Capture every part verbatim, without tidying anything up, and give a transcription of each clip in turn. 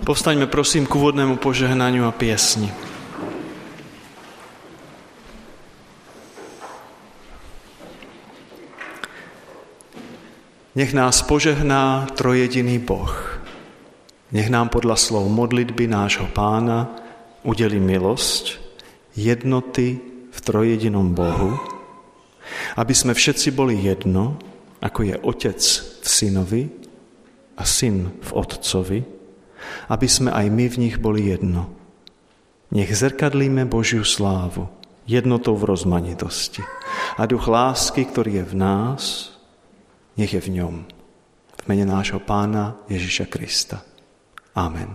Povstaňme prosím k úvodnému požehnaniu a piesni. Nech nás požehná trojjediný Boh. Nech nám podľa slov modlitby nášho Pána udeli milosť, jednoty v trojjedinom Bohu, aby sme všetci boli jedno, ako je Otec v Synovi a Syn v Otcovi, aby sme aj my v nich boli jedno. Nech zrkadlíme Božiu slávu jednotou v rozmanitosti. A duch lásky, ktorý je v nás, nech je v ňom. V mene nášho Pána Ježiša Krista. Amen.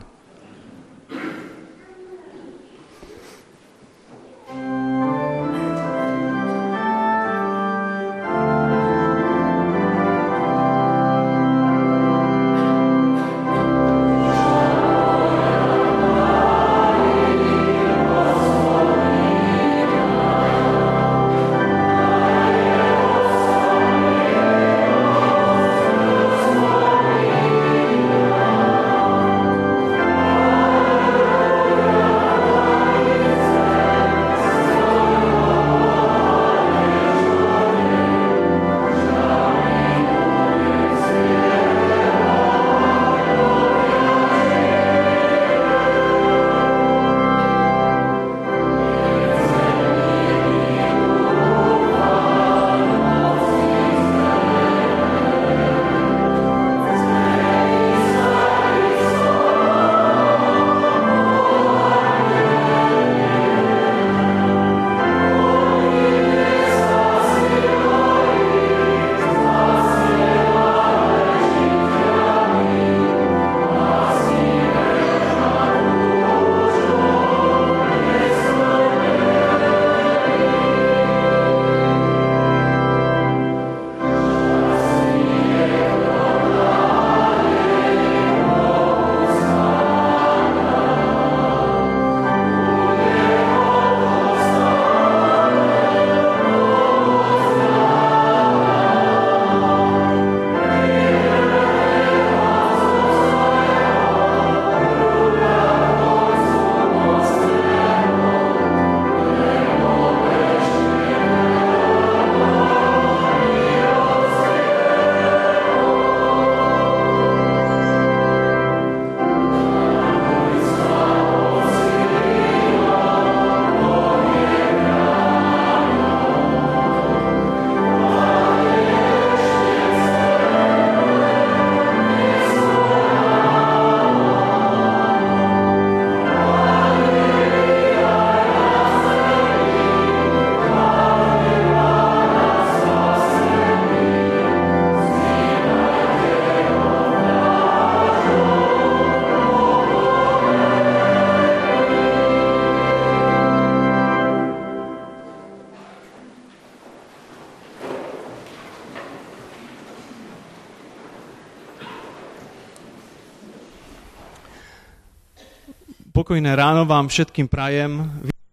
Pokojné ráno vám všetkým prajem.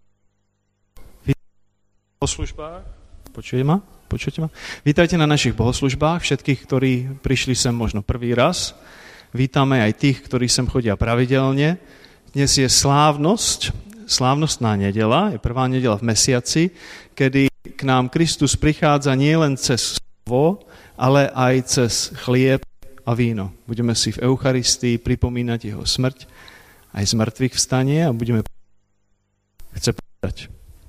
Vítajte na bohoslužbách. Počujete ma? Počujete ma? Vítajte na našich bohoslužbách, všetkých, ktorí prišli sem možno prvý raz. Vítame aj tých, ktorí sem chodia pravidelne. Dnes je slávnosť, slávnostná nedeľa, je prvá nedeľa v mesiaci, kedy k nám Kristus prichádza nielen cez slovo, ale aj cez chlieb a víno. Budeme si v Eucharistii pripomínať jeho smrť, aj z mŕtvych vstanie a budeme chce povedať.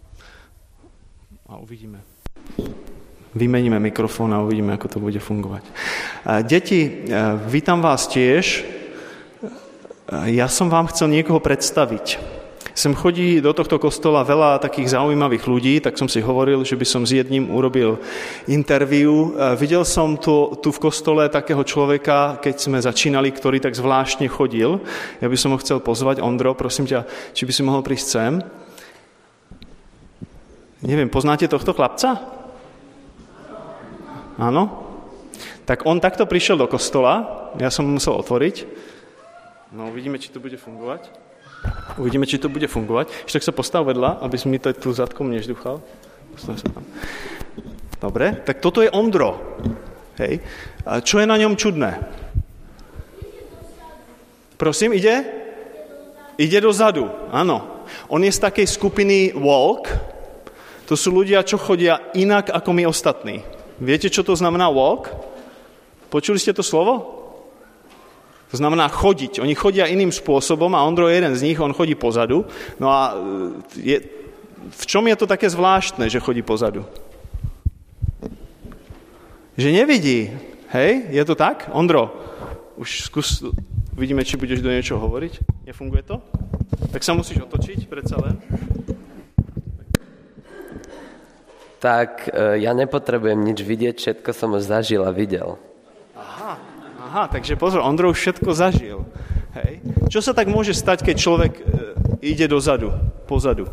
A uvidíme. Vymeníme mikrofón a uvidíme, ako to bude fungovať. Deti, vítam vás tiež. Ja som vám chcel niekoho predstaviť. Sem chodí do tohto kostola veľa takých zaujímavých ľudí, tak som si hovoril, že by som s jedným urobil interview. Videl som tu, tu v kostole takého človeka, keď sme začínali, ktorý tak zvláštne chodil. Ja by som ho chcel pozvať. Ondro, prosím ťa, či by si mohol prísť sem? Neviem, poznáte tohto chlapca? Áno? Tak on takto prišiel do kostola, ja som mu musel otvoriť. No, uvidíme, či to bude fungovať. Uvidíme, či to bude fungovať. Ešte tak sa postav vedľa, aby si mi to tu zadkom nežduchal. Postav sa tam. Dobre, tak toto je Ondro. Hej. A čo je na ňom čudné? Prosím, ide? Ide dozadu, áno. On je z takej skupiny walk. To sú ľudia, čo chodia inak ako my ostatní. Viete, čo to znamená walk? Počuli ste to slovo? To znamená chodiť. Oni chodia iným spôsobom a Ondro je jeden z nich, on chodí pozadu. No a je, v čom je to také zvláštne, že chodí pozadu? Že nevidí. Hej, je to tak? Ondro, už skús, uvidíme, či budeš do niečoho hovoriť. Nefunguje to? Tak sa musíš otočiť, predsa len. Tak ja nepotrebujem nič vidieť, všetko som už zažil a videl. Aha, aha, takže pozor, Ondro už všetko zažil. Hej. Čo sa tak môže stať, keď človek e, ide dozadu, pozadu?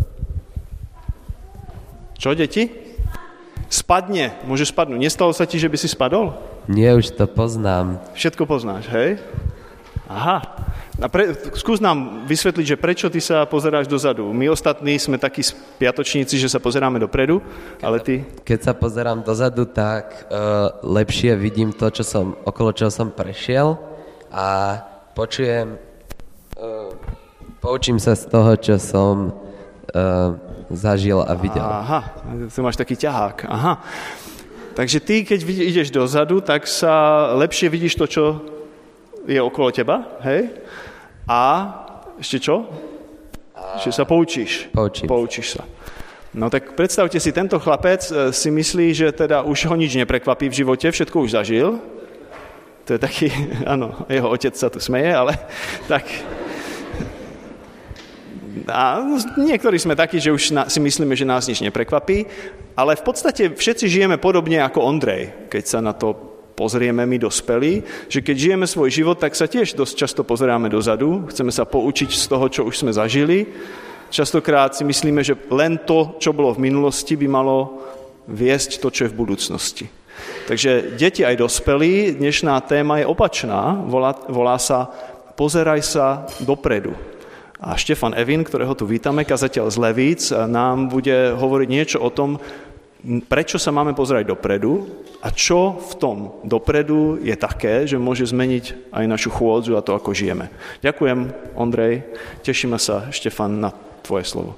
Čo, deti? Spadne, môže spadnúť. Nestalo sa ti, že by si spadol? Nie, už to poznám. Všetko poznáš, hej? Aha. A pre, skús nám vysvetliť, že prečo ty sa pozeráš dozadu. My ostatní sme takí spiatočníci, že sa pozeráme dopredu, ale ty... Keď sa pozerám dozadu, tak uh, lepšie vidím to, čo som, okolo čoho som prešiel a počujem, uh, poučím sa z toho, čo som uh, zažil a videl. Aha, tu máš taký ťahák. Aha. Takže ty, keď ideš dozadu, tak sa lepšie vidíš to, čo je okolo teba, hej? A ešte čo? Ešte sa poučíš. Poučím. Poučíš sa. No tak predstavte si, tento chlapec si myslí, že teda už ho nič neprekvapí v živote, všetko už zažil. To je taký, áno, jeho otec sa tu smeje, ale tak... A niektorí sme takí, že už si myslíme, že nás nič neprekvapí, ale v podstate všetci žijeme podobne ako Ondrej, keď sa na to pozrieme my dospelí, že keď žijeme svoj život, tak sa tiež dosť často pozeráme dozadu, chceme sa poučiť z toho, čo už sme zažili. Častokrát si myslíme, že len to, čo bolo v minulosti, by malo viesť to, čo je v budúcnosti. Takže deti aj dospelí, dnešná téma je opačná, volá, volá sa Pozeraj sa dopredu. A Štefan Evin, ktorého tu vítame, kazateľ z Levíc, nám bude hovoriť niečo o tom, prečo sa máme pozerať dopredu a čo v tom dopredu je také, že môže zmeniť aj našu chôdzu a to, ako žijeme. Ďakujem, Ondrej. Tešíme sa, Štefan, na tvoje slovo.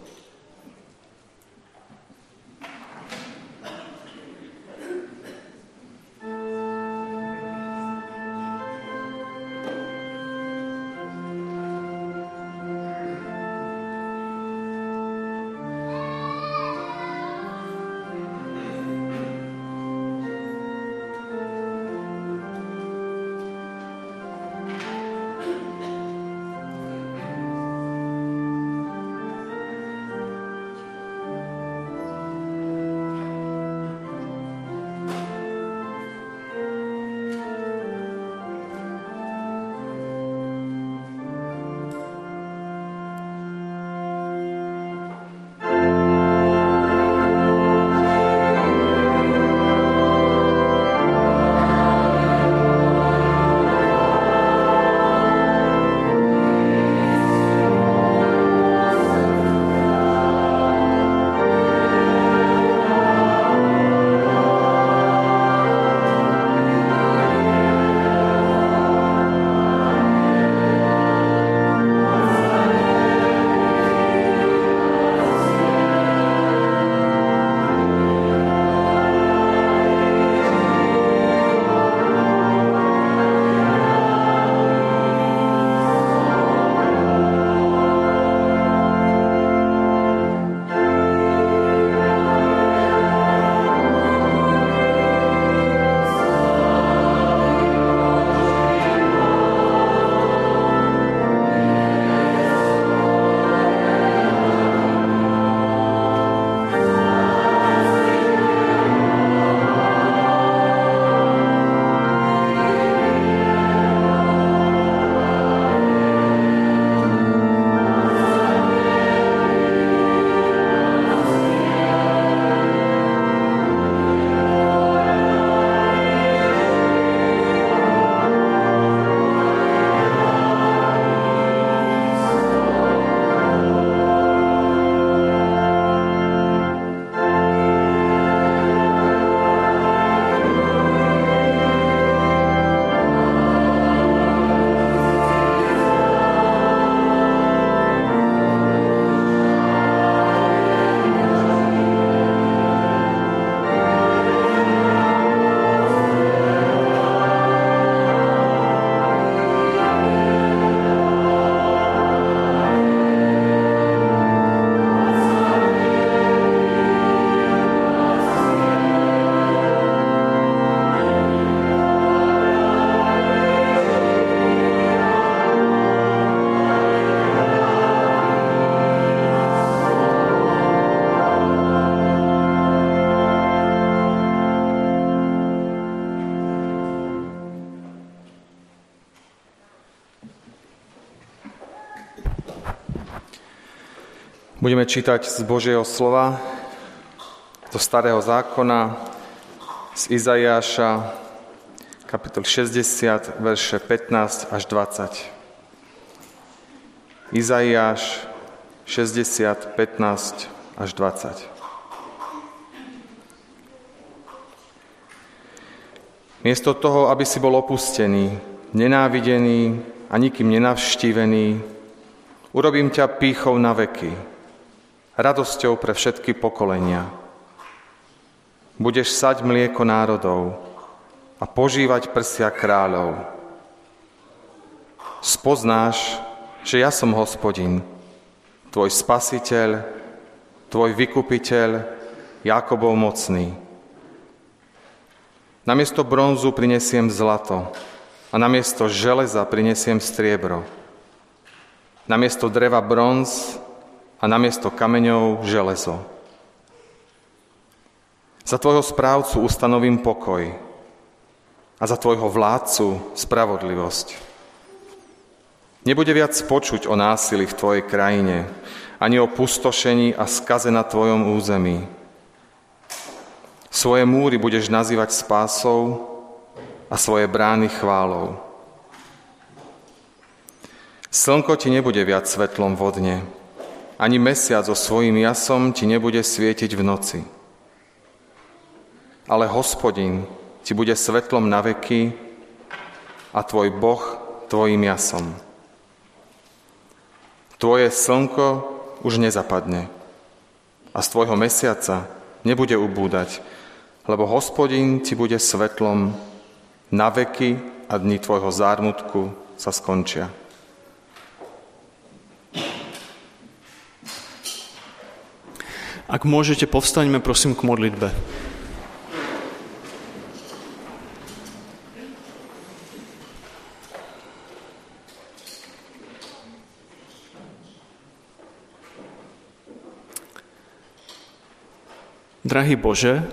Budeme čítať z Božieho slova, zo Starého zákona, z Izaiáša, kapitol šesťdesiat, verše pätnásť až dvadsať. Izaiáš šesťdesiat, pätnásť až dvadsať. Miesto toho, aby si bol opustený, nenávidený a nikým nenavštívený, urobím ťa pýchou na veky, radosťou pre všetky pokolenia. Budeš sať mlieko národov a požívať prsia kráľov. Spoznáš, že ja som Hospodin, tvoj spasiteľ, tvoj vykupiteľ, Jákobov mocný. Namiesto bronzu prinesiem zlato a namiesto železa prinesiem striebro. Namiesto dreva bronz a namiesto kameňov železo. Za tvojho správcu ustanovím pokoj a za tvojho vládcu spravodlivosť. Nebude viac počuť o násilí v tvojej krajine, ani o pustošení a skaze na tvojom území. Svoje múry budeš nazývať spásou a svoje brány chválou. Slnko ti nebude viac svetlom vo dne, ani mesiac so svojím jasom ti nebude svietiť v noci. Ale Hospodin ti bude svetlom na veky a tvoj Boh tvojim jasom. Tvoje slnko už nezapadne a z tvojho mesiaca nebude ubúdať, lebo Hospodin ti bude svetlom na veky a dni tvojho zármutku sa skončia. Ak môžete, povstaňme prosím k modlitbe. Drahý Bože,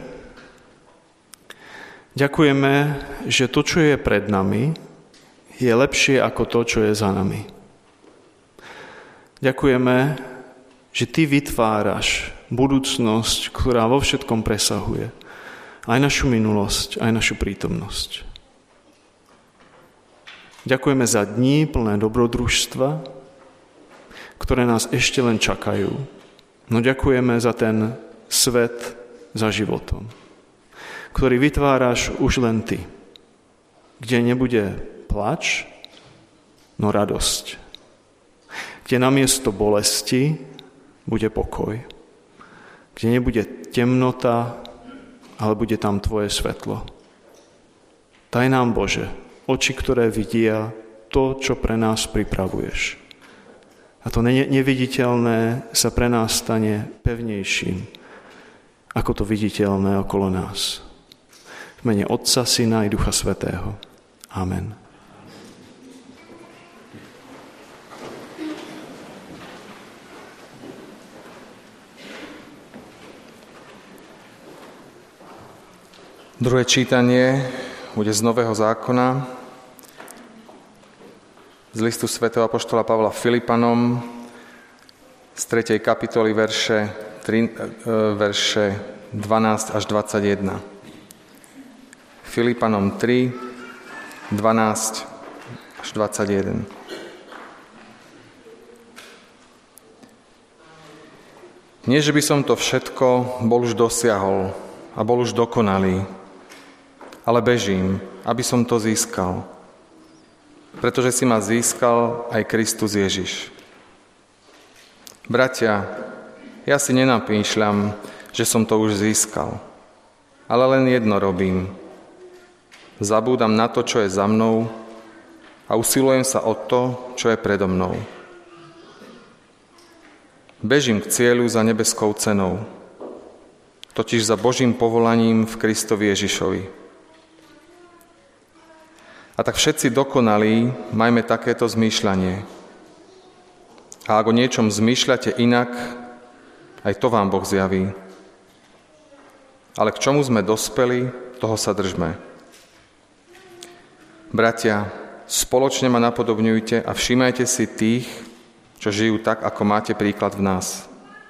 ďakujeme, že to, čo je pred nami, je lepšie ako to, čo je za nami. Ďakujeme, že Ty vytváraš budúcnosť, ktorá vo všetkom presahuje aj našu minulosť, aj našu prítomnosť. Ďakujeme za dni plné dobrodružstva, ktoré nás ešte len čakajú. No ďakujeme za ten svet za životom, ktorý vytváraš už len Ty, kde nebude plač, no radosť, kde namiesto bolesti bude pokoj, kde nebude temnota, ale bude tam Tvoje svetlo. Daj nám, Bože, oči, ktoré vidia to, čo pre nás pripravuješ. A to neviditeľné sa pre nás stane pevnejším, ako to viditeľné okolo nás. V mene Otca, Syna i Ducha Svätého. Amen. Druhé čítanie bude z Nového zákona, z listu svätého apoštola Pavla Filipanom, z tretej kapitoly verše, tri, verše dvanásť až dvadsaťjeden. Filipanom tri, dvanásť až dvadsaťjeden. Nie, že by som to všetko bol už dosiahol a bol už dokonalý, ale bežím, aby som to získal. Pretože si ma získal aj Kristus Ježiš. Bratia, ja si nenapýšľam, že som to už získal, ale len jedno robím. Zabúdam na to, čo je za mnou a usilujem sa o to, čo je predo mnou. Bežím k cieľu za nebeskou cenou, totiž za Božím povolaním v Kristovi Ježišovi. A tak všetci dokonalí majme takéto zmýšľanie. A ak o niečom zmýšľate inak, aj to vám Boh zjaví. Ale k čomu sme dospeli, toho sa držme. Bratia, spoločne ma napodobňujte a všímajte si tých, čo žijú tak, ako máte príklad v nás.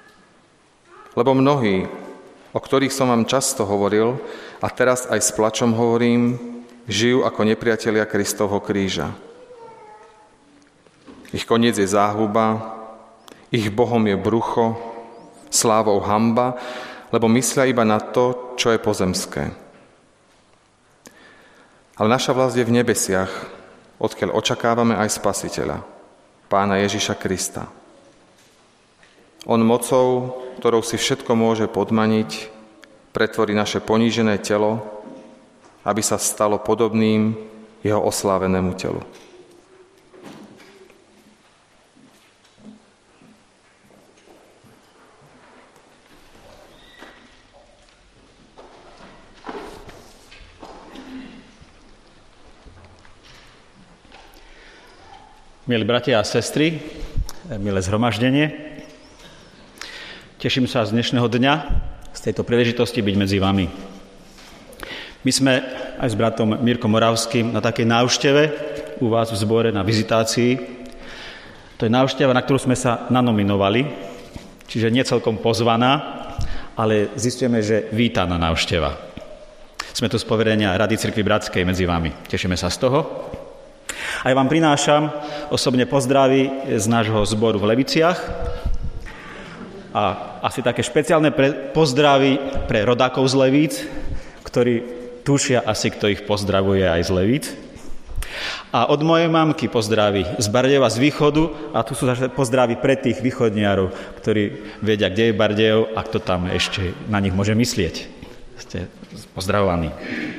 Lebo mnohí, o ktorých som vám často hovoril a teraz aj s plačom hovorím, žijú ako nepriatelia Kristovho kríža. Ich koniec je záhuba, ich Bohom je brucho, slávou hanba, lebo myslia iba na to, čo je pozemské. Ale naša vlast je v nebesiach, odkiaľ očakávame aj Spasiteľa, Pána Ježiša Krista. On mocou, ktorou si všetko môže podmaniť, pretvorí naše ponížené telo, aby sa stalo podobným jeho oslávenému telu. Milí bratia a sestry, milé zhromaždenie, teším sa z dnešného dňa, z tejto príležitosti byť medzi vami. My sme aj s bratom Mirkom Moravským na takej návšteve u vás v zbore na vizitácii. To je návšteva, na ktorú sme sa nanominovali, čiže nie celkom pozvaná, ale zistíme, že vítaná návšteva. Sme tu z poverenia Rady Cirkvi Bratskej medzi vami. Tešíme sa z toho. A ja vám prinášam osobne pozdravy z nášho zboru v Leviciach a asi také špeciálne pre, pozdravy pre rodákov z Levíc, ktorí tušia asi, kto ich pozdravuje aj z Levíc. A od mojej mamky pozdraví z Bardejova z východu a tu sú zase pozdravy pre tých východniarov, ktorí vedia, kde je Bardejov a kto tam ešte na nich môže myslieť. Ste pozdravovaní.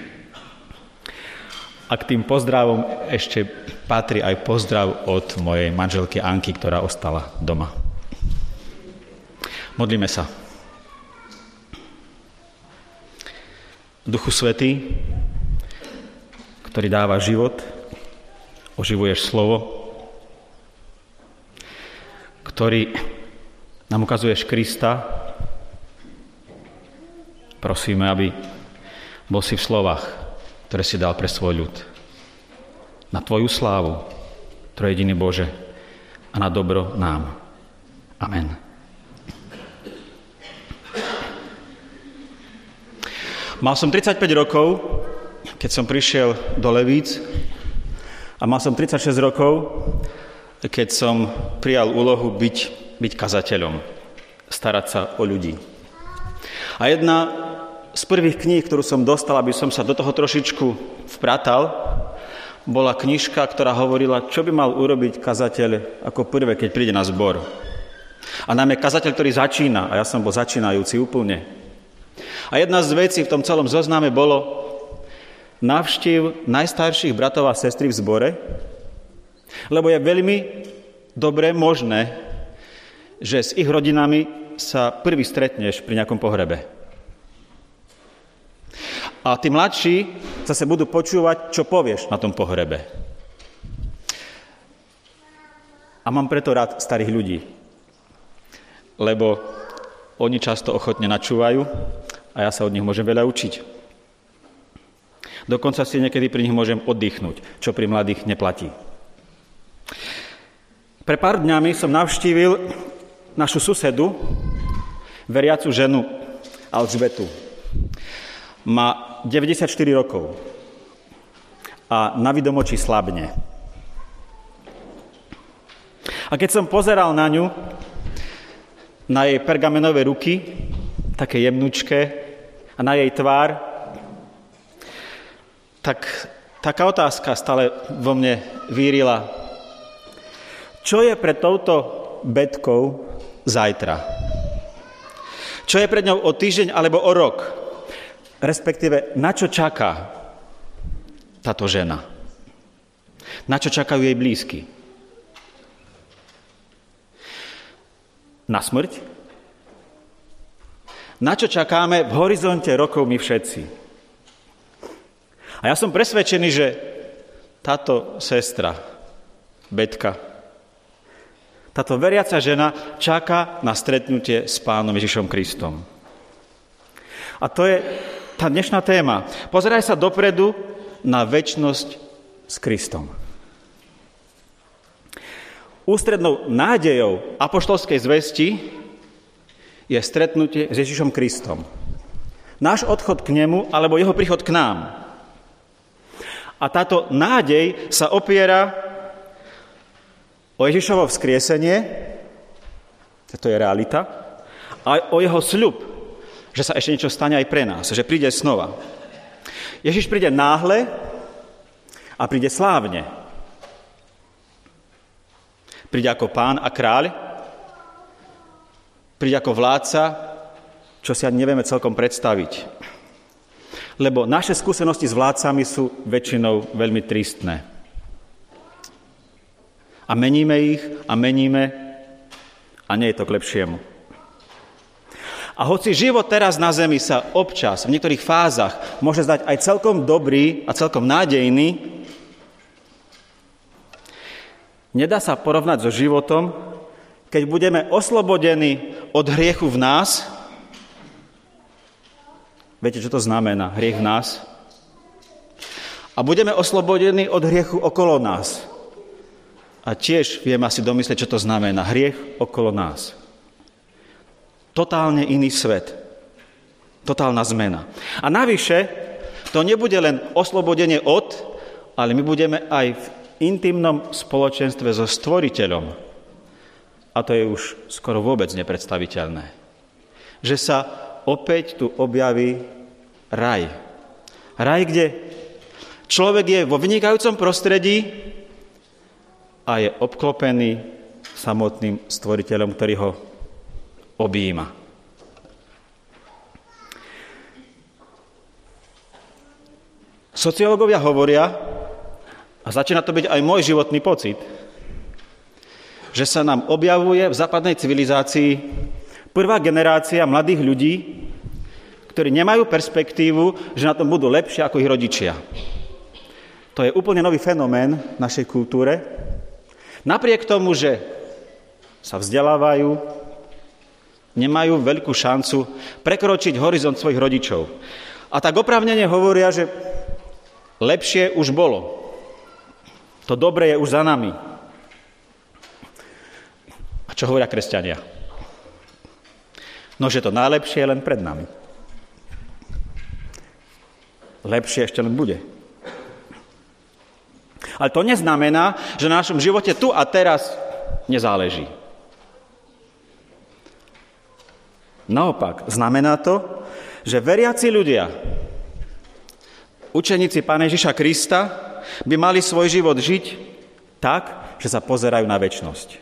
A k tým pozdravom ešte patrí aj pozdrav od mojej manželky Anky, ktorá ostala doma. Modlíme sa. Duchu Svätý, ktorý dáva život, oživuješ slovo, ktorý nám ukazuješ Krista, prosíme, aby bol si v slovách, ktoré si dal pre svoj ľud. Na tvoju slávu, trojediný Bože, a na dobro nám. Amen. Mal som tridsaťpäť rokov, keď som prišiel do Levíc a mal som tridsaťšesť rokov, keď som prijal úlohu byť, byť kazateľom, starať sa o ľudí. A jedna z prvých kníh, ktorú som dostal, aby som sa do toho trošičku vpratal, bola knižka, ktorá hovorila, čo by mal urobiť kazateľ ako prvé, keď príde na zbor. A najmä kazateľ, ktorý začína, a ja som bol začínajúci úplne. A jedna z vecí v tom celom zozname bolo navštív najstarších bratov a sestry v zbore, lebo je veľmi dobre možné, že s ich rodinami sa prvý stretneš pri nejakom pohrebe. A tí mladší zase budú počúvať, čo povieš na tom pohrebe. A mám preto rád starých ľudí, lebo oni často ochotne načúvajú a ja sa od nich môžem veľa učiť. Dokonca si niekedy pri nich môžem oddychnúť, čo pri mladých neplatí. Pre pár dňami som navštívil našu susedu, veriacu ženu Alžbetu. Má deväťdesiatštyri rokov a na vidomočí slabne. A keď som pozeral na ňu, na jej pergamenové ruky, také jemnučké, a na jej tvár, tak taká otázka stále vo mne vírila. Čo je pred touto Betkou zajtra? Čo je pred ňou o týždeň alebo o rok? Respektíve, na čo čaká táto žena? Na čo čakajú jej blízky? Na smrť? Na čo čakáme v horizonte rokov my všetci? A ja som presvedčený, že táto sestra, Betka, táto veriaca žena čaká na stretnutie s Pánom Ježišom Kristom. A to je tá dnešná téma. Pozeraj sa dopredu na večnosť s Kristom. Ústrednou nádejou apoštolskej zvesti je stretnutie s Ježišom Kristom. Náš odchod k nemu, alebo jeho príchod k nám. A táto nádej sa opiera o Ježišovo vzkriesenie, to je realita, a o jeho sľub, že sa ešte niečo stane aj pre nás, že príde znova. Ježiš príde náhle a príde slávne. Príde ako pán a kráľ, príde ako vládca, čo si ani nevieme celkom predstaviť. Lebo naše skúsenosti s vládcami sú väčšinou veľmi tristné. A meníme ich a meníme a nie je to k lepšiemu. A hoci život teraz na zemi sa občas, v niektorých fázach, môže zdať aj celkom dobrý a celkom nádejný, nedá sa porovnať so životom, keď budeme oslobodení od hriechu v nás. Viete, čo to znamená, hriech v nás? A budeme oslobodení od hriechu okolo nás. A tiež vieme asi domyslieť, čo to znamená, hriech okolo nás. Totálne iný svet. Totálna zmena. A navyše, to nebude len oslobodenie od, ale my budeme aj v intimnom spoločenstve so Stvoriteľom. A to je už skoro vôbec nepredstaviteľné. Že sa opäť tu objaví raj. Raj, kde človek je vo vynikajúcom prostredí a je obklopený samotným Stvoriteľom, ktorý ho objíma. Sociológovia hovoria, a začína to byť aj môj životný pocit, že sa nám objavuje v západnej civilizácii prvá generácia mladých ľudí, ktorí nemajú perspektívu, že na tom budú lepšie ako ich rodičia. To je úplne nový fenomén v našej kultúre. Napriek tomu, že sa vzdelávajú, nemajú veľkú šancu prekročiť horizont svojich rodičov. A tak oprávnene hovoria, že lepšie už bolo. To dobré je už za nami. A čo hovoria kresťania? No, že to najlepšie je len pred nami. Lepšie ešte len bude. Ale to neznamená, že na našom živote tu a teraz nezáleží. Naopak, znamená to, že veriaci ľudia, učeníci Pána Ježiša Krista, by mali svoj život žiť tak, že sa pozerajú na večnosť.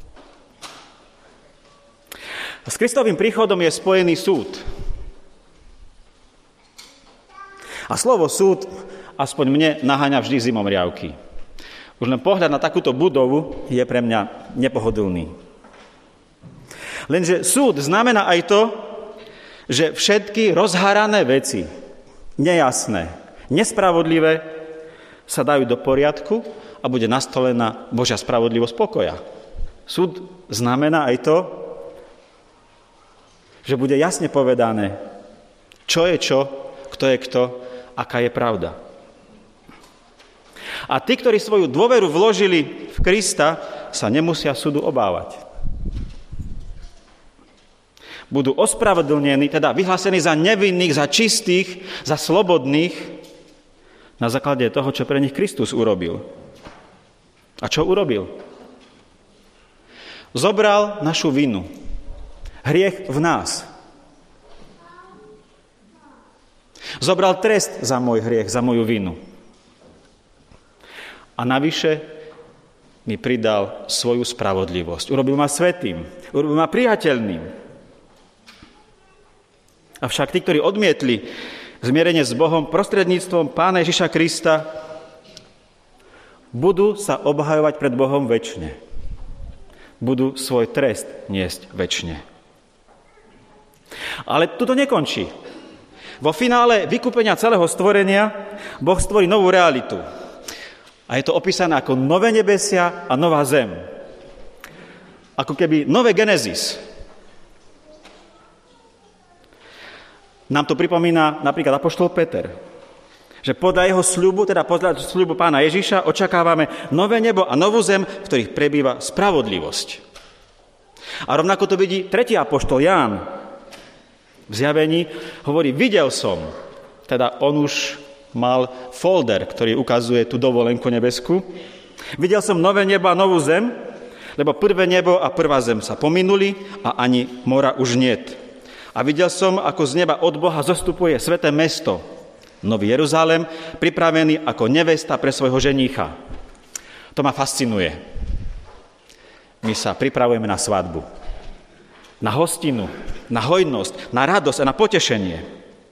A s Kristovým príchodom je spojený súd. A slovo súd, aspoň mne, naháňa vždy zimomriavky. Už len pohľad na takúto budovu je pre mňa nepohodlný. Lenže súd znamená aj to, že všetky rozhárané veci, nejasné, nespravodlivé, sa dajú do poriadku a bude nastolená Božia spravodlivosť pokoja. Súd znamená aj to, že bude jasne povedané, čo je čo, kto je kto, aká je pravda. A tí, ktorí svoju dôveru vložili v Krista, sa nemusia súdu obávať. Budú ospravedlnení, teda vyhlásení za nevinných, za čistých, za slobodných, na základe toho, čo pre nich Kristus urobil. A čo urobil? Zobral našu vinu. Hriech v nás. Zobral trest za môj hriech, za moju vinu. A navyše mi pridal svoju spravodlivosť. Urobil ma svätým. Urobil ma priateľným. Avšak tí, ktorí odmietli zmierenie s Bohom prostredníctvom Pána Ježiša Krista, budú sa obhajovať pred Bohom večne. Budú svoj trest niesť večne. Ale tu to nekončí. Vo finále vykúpenia celého stvorenia Boh stvorí novú realitu. A je to opísané ako nové nebesia a nová zem. Ako keby nové Genesis. Nám to pripomína napríklad apoštol Peter, že podľa jeho sľubu, teda podľa sľubu Pána Ježiša, očakávame nové nebo a novú zem, v ktorých prebýva spravodlivosť. A rovnako to vidí tretí apoštol Ján, V Zjavení hovorí, videl som, teda on už mal folder, ktorý ukazuje tú dovolenku nebeskú. Videl som nové nebo a novú zem, lebo prvé nebo a prvá zem sa pominuli a ani mora už niet. A videl som, ako z neba od Boha zostupuje sväté mesto, Nový Jeruzalém, pripravený ako nevesta pre svojho ženícha. To ma fascinuje. My sa pripravujeme na svadbu, na hostinu, na hojnosť, na radosť a na potešenie.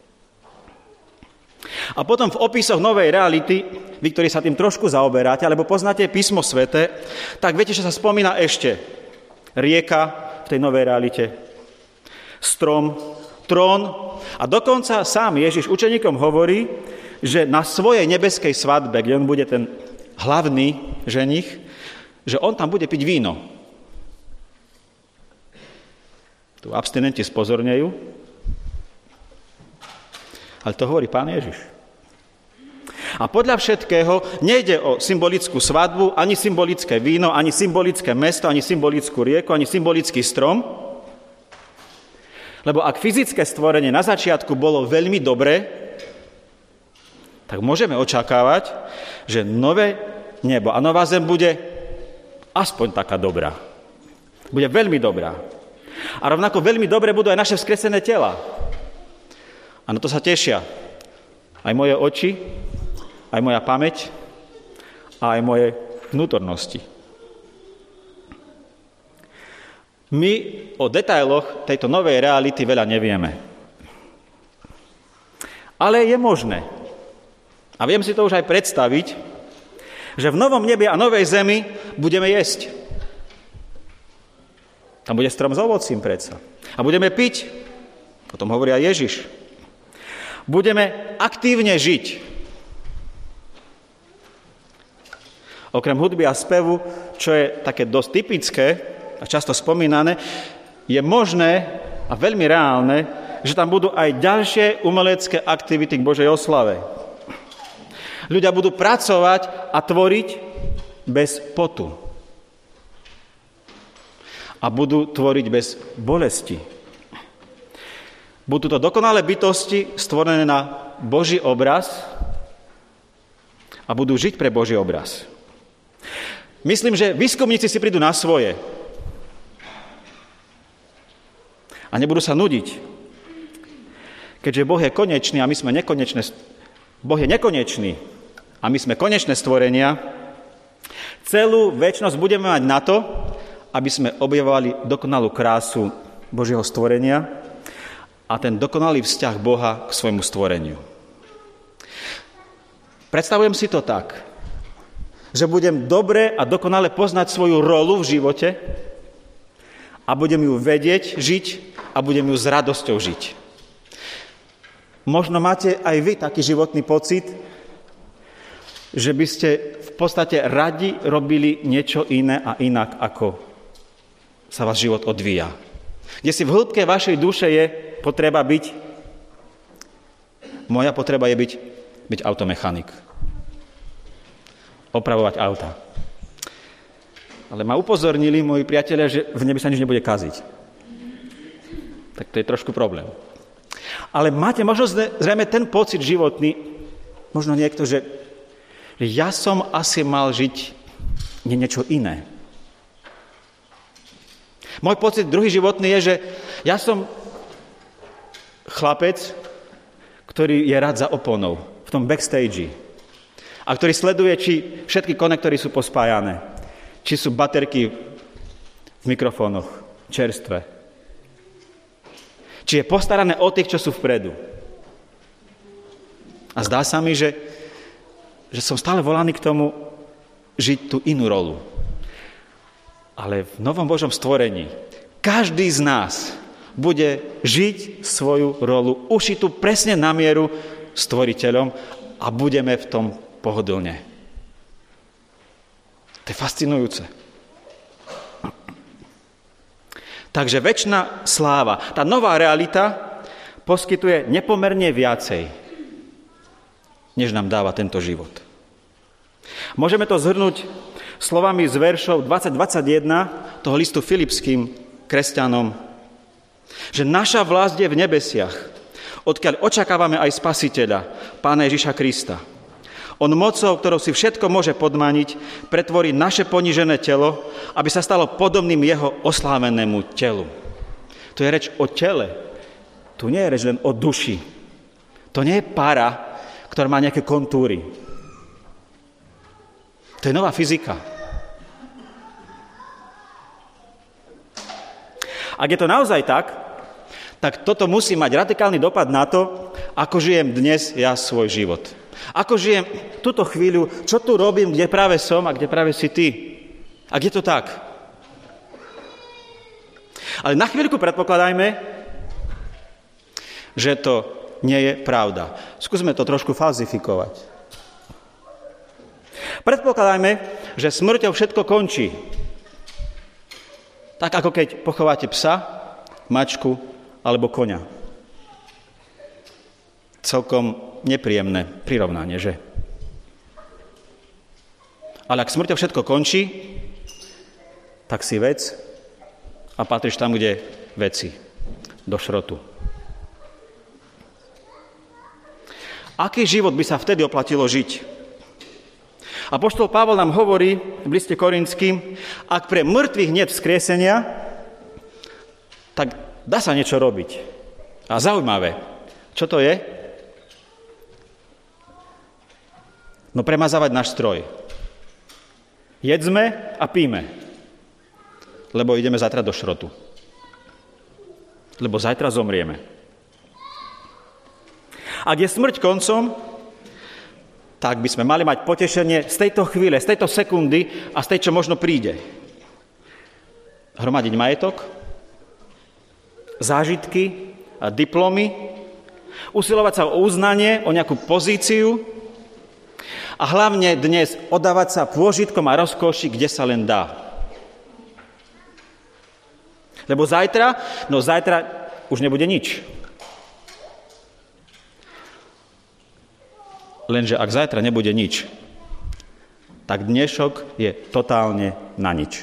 A potom v opisoch novej reality, vy, ktorí sa tým trošku zaoberáte, alebo poznáte písmo sväté, tak viete, že sa spomína ešte rieka v tej novej realite, strom, trón a dokonca sám Ježiš učeníkom hovorí, že na svojej nebeskej svadbe, kde on bude ten hlavný ženich, že on tam bude piť víno. Tu abstinenti spozornejú, ale to hovorí Pán Ježiš. A podľa všetkého nejde o symbolickú svadbu, ani symbolické víno, ani symbolické mesto, ani symbolickú rieku, ani symbolický strom. Lebo ak fyzické stvorenie na začiatku bolo veľmi dobré, tak môžeme očakávať, že nové nebo a nová zem bude aspoň taká dobrá. Bude veľmi dobrá. A rovnako veľmi dobre budú aj naše vzkresené tela. A na to sa tešia aj moje oči, aj moja pamäť a aj moje vnútornosti. My o detailoch tejto novej reality veľa nevieme. Ale je možné, a viem si to už aj predstaviť, že v novom nebi a novej zemi budeme jesť. Tam bude strom s ovocím predsa. A budeme piť, o tom hovorí aj Ježiš. Budeme aktívne žiť. Okrem hudby a spevu, čo je také dosť typické a často spomínané, je možné a veľmi reálne, že tam budú aj ďalšie umelecké aktivity k Božej oslave. Ľudia budú pracovať a tvoriť bez potu. A budú tvoriť bez bolesti. Budú to dokonalé bytosti stvorené na Boží obraz a budú žiť pre Boží obraz. Myslím, že výskumníci si prídu na svoje a nebudú sa nudiť. Keďže Boh je konečný a my sme nekonečné, Boh je nekonečný a my sme konečné stvorenia, celú večnosť budeme mať na to, aby sme objavovali dokonalú krásu Božieho stvorenia a ten dokonalý vzťah Boha k svojmu stvoreniu. Predstavujem si to tak, že budem dobre a dokonale poznať svoju rolu v živote a budem ju vedieť žiť a budem ju s radosťou žiť. Možno máte aj vy taký životný pocit, že by ste v podstate radi robili niečo iné a inak, ako sa váš život odvíja. Kde si v hĺbke vašej duše je potreba byť, moja potreba je byť, byť automechanik. Opravovať auta. Ale ma upozornili moji priatelia, že v nebi sa nič nebude kaziť. Tak to je trošku problém. Ale máte možno zrejme ten pocit životný, možno niekto, že ja som asi mal žiť niečo iné. Môj pocit druhý životný je, že ja som chlapec, ktorý je rád za oponou, v tom backstage, a ktorý sleduje, či všetky konektory sú pospájané, či sú baterky v mikrofónoch čerstvé, či je postarané o tých, čo sú vpredu. A zdá sa mi, že, že som stále volaný k tomu žiť tú inú rolu. Ale v novom Božom stvorení každý z nás bude žiť svoju rolu, ušitú presne na mieru stvoriteľom a budeme v tom pohodlne. To je fascinujúce. Takže večná sláva, tá nová realita poskytuje nepomerne viacej, než nám dáva tento život. Môžeme to zhrnúť slovami z veršov dvadsať dvadsaťjeden toho listu Filipským kresťanom. Že naša vlast je v nebesiach, odkiaľ očakávame aj Spasiteľa, Pána Ježiša Krista. On mocou, ktorou si všetko môže podmaniť, pretvorí naše ponížené telo, aby sa stalo podobným jeho oslávenému telu. Tu je reč o tele. Tu nie je reč len o duši. To nie je para, ktorá má nejaké kontúry. To je nová fyzika. Ak je to naozaj tak, tak toto musí mať radikálny dopad na to, ako žijem dnes ja svoj život. Ako žijem túto chvíľu, čo tu robím, kde práve som a kde práve si ty. Ak je to tak. Ale na chvíľku predpokladajme, že to nie je pravda. Skúsme to trošku falzifikovať. Predpokladajme, že smrťou všetko končí. Tak ako keď pochováte psa, mačku alebo koňa. Celkom nepríjemné prirovnanie, že? Ale ak smrťou všetko končí, tak si vec a patríš tam, kde veci, do šrotu. Aký život by sa vtedy oplatilo žiť? Apoštol Pavol nám hovorí v liste Korinským, ak pre mŕtvych niet vzkriesenia, tak dá sa niečo robiť. A zaujímavé. Čo to je? No premazávať náš stroj. Jedzme a píme, lebo ideme zajtra do šrotu. Lebo zajtra zomrieme. Ak je smrť koncom, tak by sme mali mať potešenie z tejto chvíle, z tejto sekundy a z tej, čo možno príde. Hromadiť majetok, zážitky a diplomy, usilovať sa o uznanie, o nejakú pozíciu a hlavne dnes oddávať sa pôžitkom a rozkoši, kde sa len dá. Lebo zajtra, no zajtra už nebude nič. Lenže ak zajtra nebude nič, tak dnešok je totálne na nič.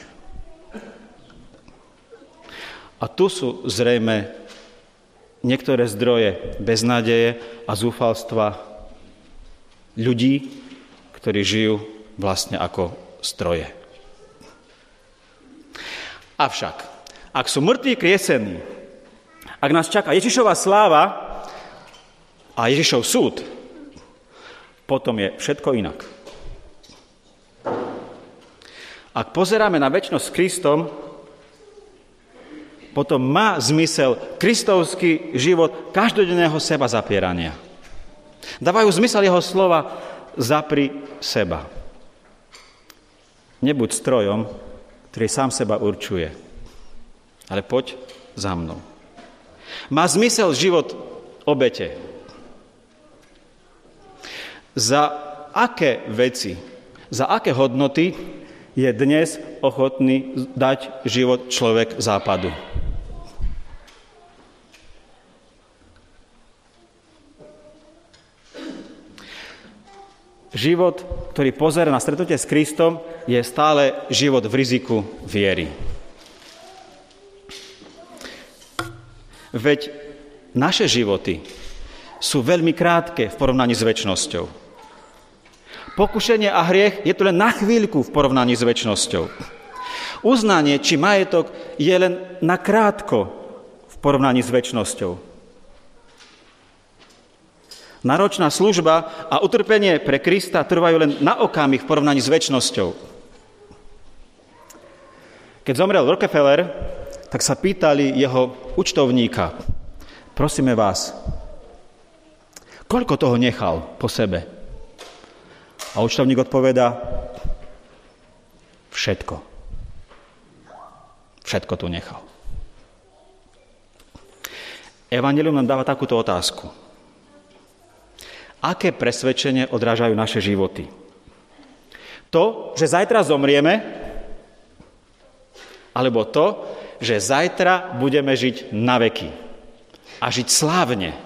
A tu sú zrejme niektoré zdroje beznádeje a zúfalstva ľudí, ktorí žijú vlastne ako stroje. Avšak, ak sú mŕtvi kriesení, ak nás čaká Ježišova sláva a Ježišov súd, potom je všetko inak. Ak pozeráme na večnosť s Kristom, potom má zmysel kristovský život každodenného seba zapierania. Dávajú zmysel jeho slova zapri seba. Nebuď strojom, ktorý sám seba určuje, ale poď za mnou. Má zmysel život obete. Za aké veci, za aké hodnoty je dnes ochotný dať život človek západu? Život, ktorý pozerá na stretnutie s Kristom, je stále život v riziku viery. Veď naše životy sú veľmi krátke v porovnaní s večnosťou. Pokušenie a hriech je to len na chvíľku v porovnaní s večnosťou. Uznanie či majetok je len na krátko v porovnaní s večnosťou. Náročná služba a utrpenie pre Krista trvajú len na okamih v porovnaní s večnosťou. Keď zomrel Rockefeller, tak sa pýtali jeho účtovníka: prosíme vás, koľko toho nechal po sebe? A účtovník odpovedá: všetko. Všetko tu nechal. Evangelium nám dáva takúto otázku. Aké presvedčenie odrážajú naše životy? To, že zajtra zomrieme, alebo to, že zajtra budeme žiť na veky a žiť slávne?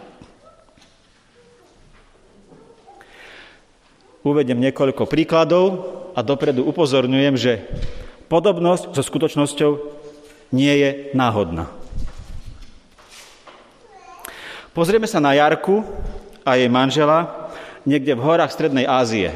Uvediem niekoľko príkladov a dopredu upozorňujem, že podobnosť so skutočnosťou nie je náhodná. Pozrieme sa na Jarku a jej manžela niekde v horách Strednej Ázie.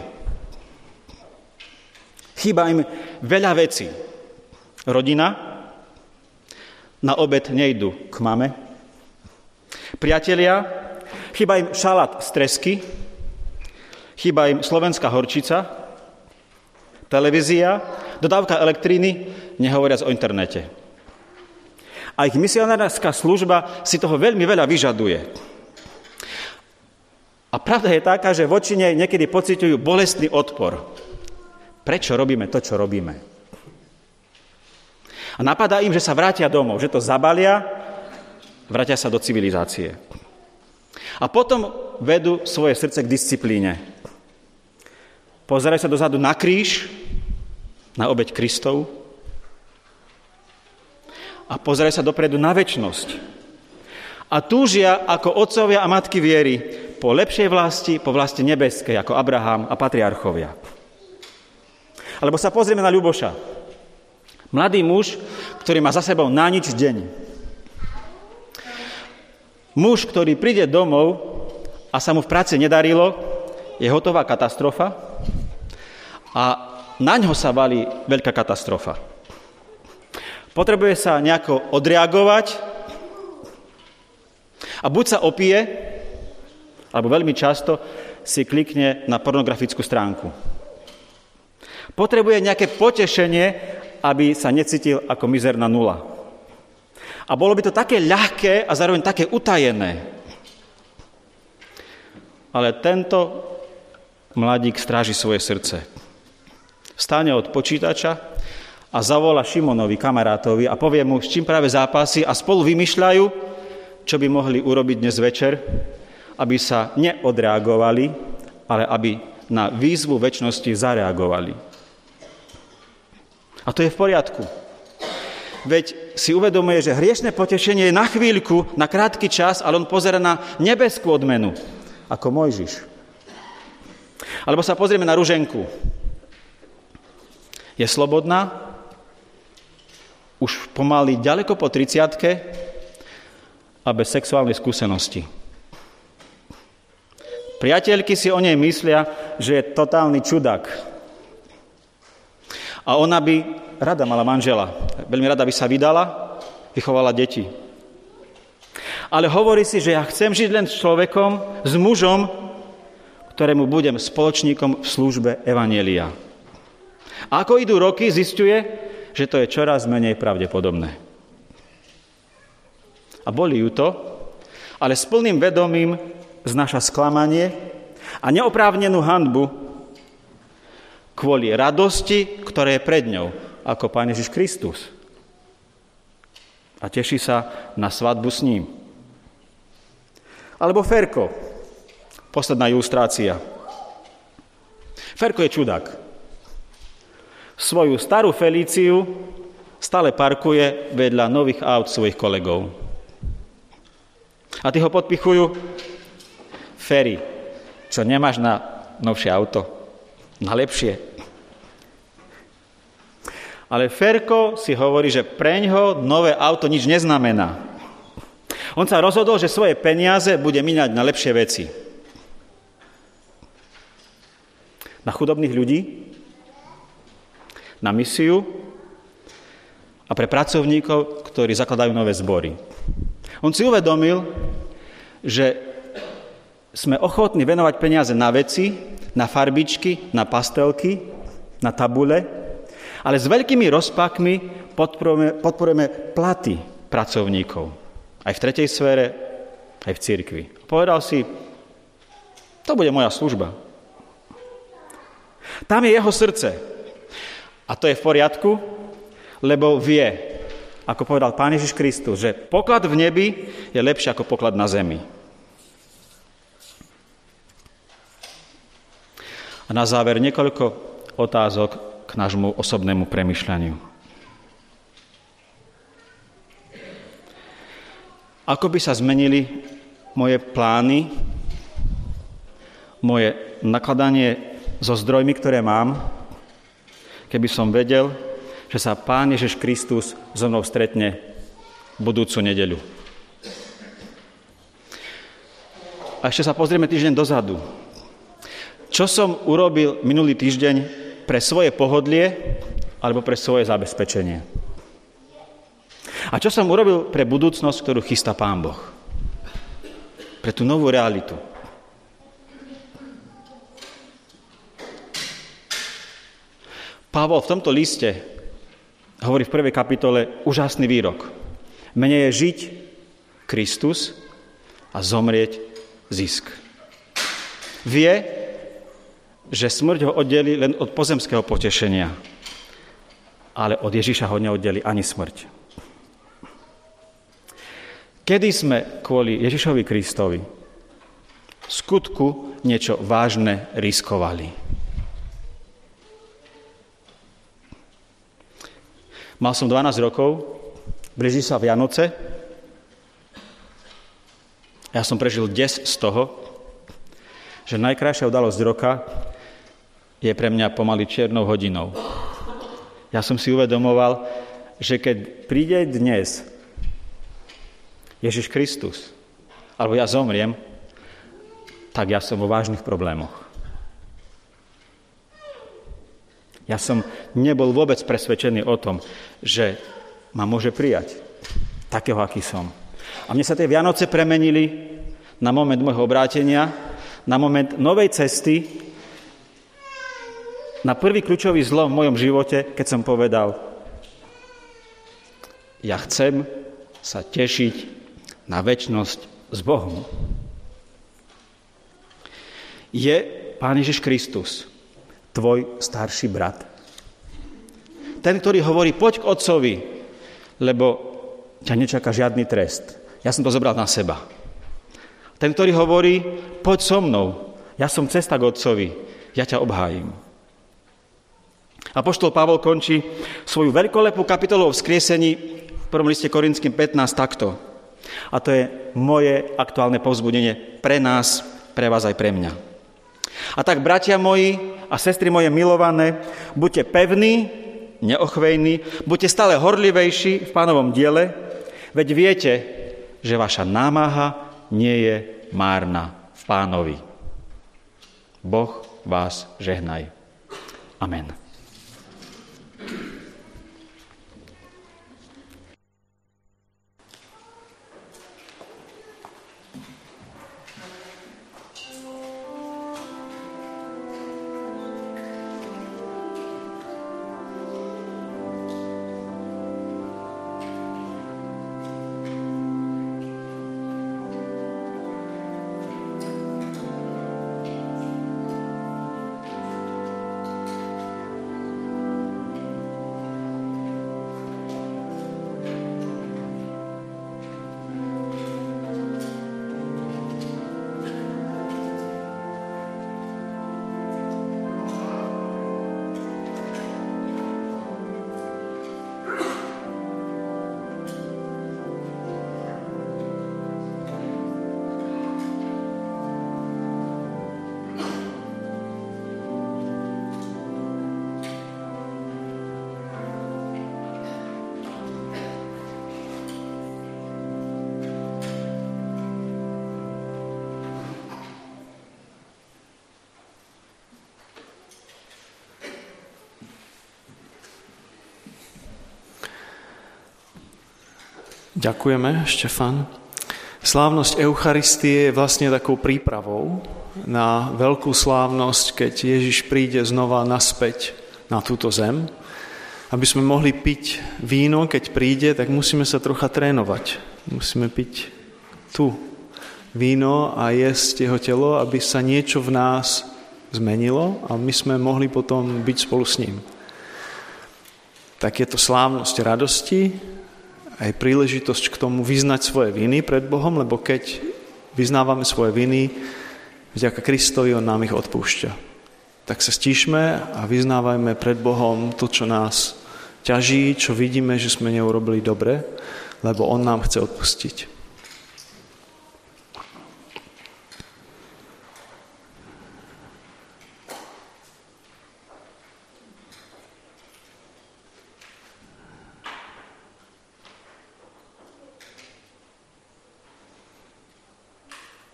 Chýba im veľa vecí. Rodina, na obed nejdu k mame. Priatelia, chýba im šalát z tresky, chýba im slovenská horčica, televízia, dodávka elektriny, nehovoriac o internete. A ich misionárska služba si toho veľmi veľa vyžaduje. A pravda je taká, že voči nej niekedy pociťujú bolestný odpor. Prečo robíme to, čo robíme? A napadá im, že sa vrátia domov, že to zabalia, vrátia sa do civilizácie. A potom vedú svoje srdce k disciplíne. Pozerajú sa dozadu na kríž, na obeť Kristov a pozerajú sa dopredu na večnosť. A túžia ako otcovia a matky viery po lepšej vlasti, po vlasti nebeskej, ako Abraham a patriarchovia. Alebo sa pozrieme na Ľuboša. Mladý muž, ktorý má za sebou na nič deň. Muž, ktorý príde domov a sa mu v práci nedarilo, je hotová katastrofa a na ňo sa valí veľká katastrofa. Potrebuje sa nejako odreagovať a buď sa opije, alebo veľmi často si klikne na pornografickú stránku. Potrebuje nejaké potešenie, aby sa necítil ako mizerná nula. A bolo by to také ľahké a zároveň také utajené. Ale tento mladík stráži svoje srdce. Vstane od počítača a zavolá Šimonovi, kamarátovi, a povie mu, s čím práve zápasí, a spolu vymýšľajú, čo by mohli urobiť dnes večer, aby sa neodreagovali, ale aby na výzvu večnosti zareagovali. A to je v poriadku. Veď si uvedomuje, že hriešne potešenie je na chvíľku, na krátky čas, ale on pozerá na nebeskú odmenu, ako Mojžiš. Alebo sa pozrieme na Ruženku. Je slobodná, už pomaly ďaleko po tridsiatke a bez sexuálnej skúsenosti. Priateľky si o nej myslia, že je totálny čudák. A ona by rada mala manžela. Veľmi rada by sa vydala, vychovala deti. Ale hovorí si, že ja chcem žiť len s človekom, s mužom, ktorému budem spoločníkom v službe evanjelia. A ako idú roky, zisťuje, že to je čoraz menej pravdepodobné. A bolí ju to, ale s plným vedomím znáša sklamanie a neoprávnenú hanbu kvôli radosti, ktorá je pred ňou, ako Pán Ježiš Kristus. A teší sa na svadbu s ním. Alebo Ferko, posledná ilustrácia. Ferko je čudák. Svoju starú Felíciu stále parkuje vedľa nových aut svojich kolegov. A tí ho podpichujú: Feri, čo nemáš na novšie auto? Na lepšie. Ale Ferko si hovorí, že preňho nové auto nič neznamená. On sa rozhodol, že svoje peniaze bude míňať na lepšie veci. Na chudobných ľudí, na misiu a pre pracovníkov, ktorí zakladajú nové zbory. On si uvedomil, že sme ochotní venovať peniaze na veci, na farbičky, na pastelky, na tabule, ale s veľkými rozpakmi podporujeme, podporujeme platy pracovníkov. Aj v tretej sfére, aj v cirkvi. Povedal si, to bude moja služba. Tam je jeho srdce. A to je v poriadku, lebo vie, ako povedal Pán Ježiš Kristus, že poklad v nebi je lepší ako poklad na zemi. A na záver niekoľko otázok k nášmu osobnému premýšľaniu. Ako by sa zmenili moje plány, moje nakladanie so zdrojmi, ktoré mám, keby som vedel, že sa Pán Ježiš Kristus so mnou stretne budúcu nedeľu. A ešte sa pozrieme týždeň dozadu. Čo som urobil minulý týždeň pre svoje pohodlie alebo pre svoje zabezpečenie? A čo som urobil pre budúcnosť, ktorú chystá Pán Boh? Pre tú novú realitu. Pavol v tomto liste hovorí v prvej kapitole úžasný výrok. Mne je žiť Kristus a zomrieť zisk. Vie, že smrť ho oddelí len od pozemského potešenia, ale od Ježiša ho neoddelí ani smrť. Kedy sme kvôli Ježišovi Kristovi v skutku niečo vážne riskovali? Mal som dvanásť rokov, blíži sa Vianoce. Ja som prežil des z toho, že najkrajšia udalosť roka je pre mňa pomaly čiernou hodinou. Ja som si uvedomoval, že keď príde dnes Ježiš Kristus, alebo ja zomriem, tak ja som vo vážnych problémoch. Ja som nebol vôbec presvedčený o tom, že ma môže prijať takého, aký som. A mne sa tie Vianoce premenili na moment môjho obrátenia, na moment novej cesty, na prvý kľúčový zlom v mojom živote, keď som povedal, ja chcem sa tešiť na večnosť s Bohom. Je Pán Ježiš Kristus tvoj starší brat. Ten, ktorý hovorí, poď k otcovi, lebo ťa nečaká žiadny trest. Ja som to zobral na seba. Ten, ktorý hovorí, poď so mnou, ja som cesta k otcovi, ja ťa obhájim. Apoštol Pavol končí svoju veľkolepú kapitolu o vzkriesení v prvom liste Korinským pätnásť takto. A to je moje aktuálne povzbudenie pre nás, pre vás aj pre mňa. A tak, bratia moji a sestry moje milované, buďte pevní, neochvejní, buďte stále horlivejší v Pánovom diele, veď viete, že vaša námaha nie je márna v Pánovi. Boh vás žehnaj. Amen. Ďakujeme, Štefan. Slávnosť Eucharistie je vlastne takou prípravou na veľkú slávnosť, keď Ježiš príde znova naspäť na túto zem. Aby sme mohli piť víno, keď príde, tak musíme sa trocha trénovať. Musíme piť tu víno a jesť jeho telo, aby sa niečo v nás zmenilo a my sme mohli potom byť spolu s ním. Tak je to slávnosť radosti, aj príležitosť k tomu vyznať svoje viny pred Bohom, lebo keď vyznávame svoje viny, vďaka Kristovi on nám ich odpúšťa. Tak sa stíšme a vyznávajme pred Bohom to, čo nás ťaží, čo vidíme, že sme neurobili dobre, lebo on nám chce odpustiť.